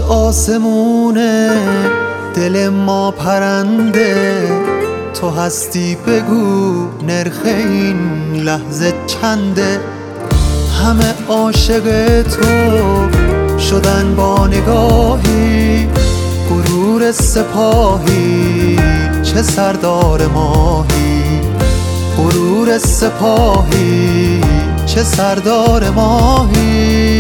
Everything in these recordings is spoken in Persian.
آسمونه، دل ما پرنده. تو هستی بگو نرخ این لحظه چنده. همه عاشق تو شدن با نگاهی، غرور سپاهی چه سردار ماهی. غرور سپاهی چه سردار ماهی.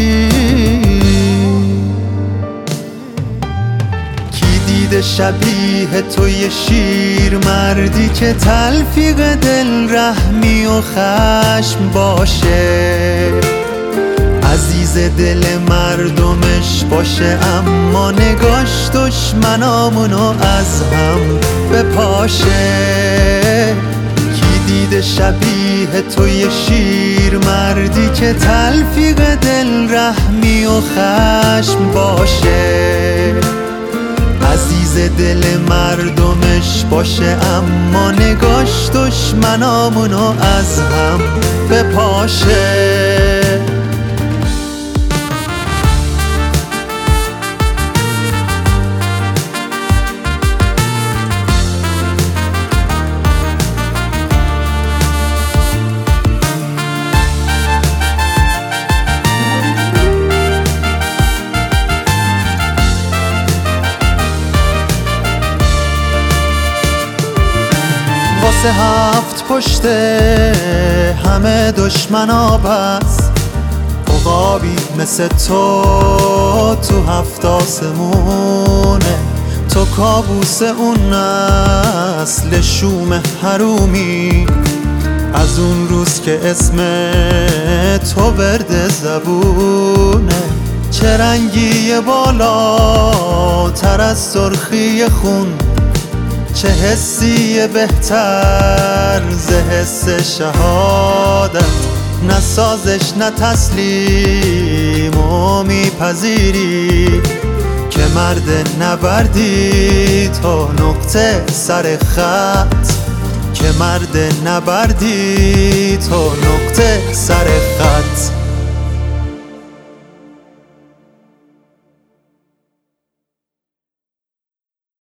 کی دیده شبیه تو یه شیر مردی که تلفیق دل رحمی و خشم باشه. عزیز دل مردمش باشه اما نگاش دشمنامونو از هم بپاشه. کی دیده شبیه تو یه شیر مردی که تلفیق دل رحمی و خشم باشه. عزیز دل مردمش باشه اما نگاش دشمنامونو از هم بپاشه. واسه هفت پشته همه دشمنا بس، عقابی مثل تو هفت آسمونه. تو کابوس اون نسل شوم حرومی، از اون روز که اسم تو ورد زبونه. چه رنگی بالا تر از سرخی خون، چه حسی بهتر ز حس شهادت. نه سازش نه تسلیم و میپذیری که مرد نبردی تا نقطه سر خط. که مرد نبردی تا نقطه سر خط.